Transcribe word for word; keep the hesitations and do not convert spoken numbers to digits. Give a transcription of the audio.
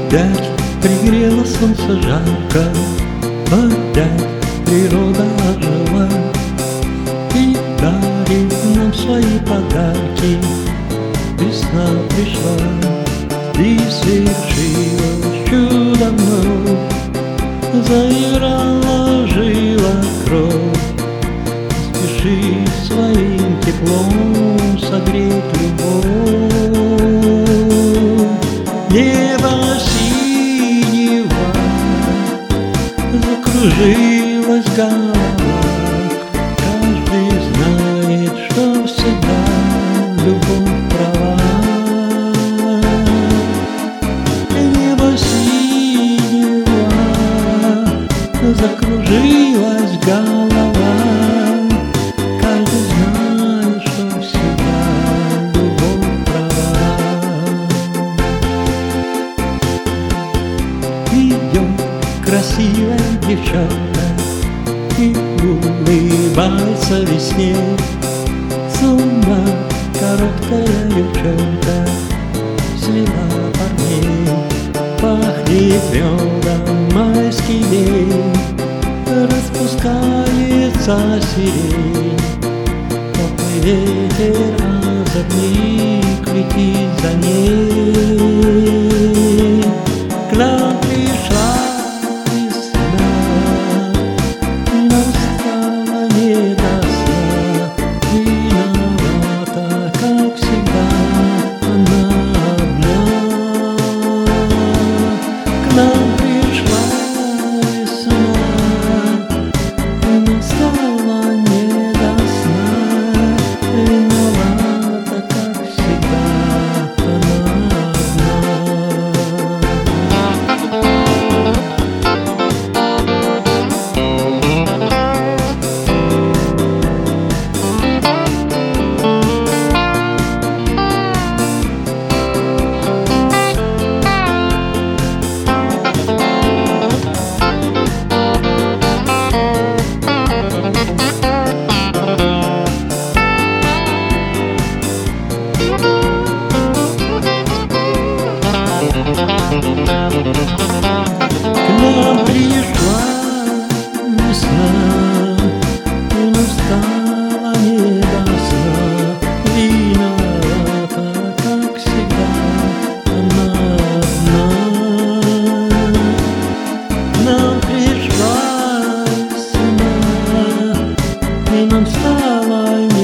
Опять пригрело солнце жарко, опять природа ожила и дарит нам свои подарки. Весна пришла и свершилось чудо вновь. Заиграла жила кровь, спеши своим теплом согреть любовь. Небо синего закружилась голова, каждый знает, что всегда любовь права. Небо синего закружилась голова, каждый знает, что всегда любовь права. Идет красивая девчонка и улыбается весне. С ума короткая девчонка свела парней. Пахнет медом майский день, распускается сирень. Теплый ветер озорник летит за ней. К нам пришла весна, нам стало не до сна. Виновата, как всегда, она одна. К нам пришла весна, нам стало не до сна. Виновата, как всегда, она одна. К нам пришла весна, и нам стало не до сна. Виновата, как всегда, она одна. К нам пришла весна, и нам стало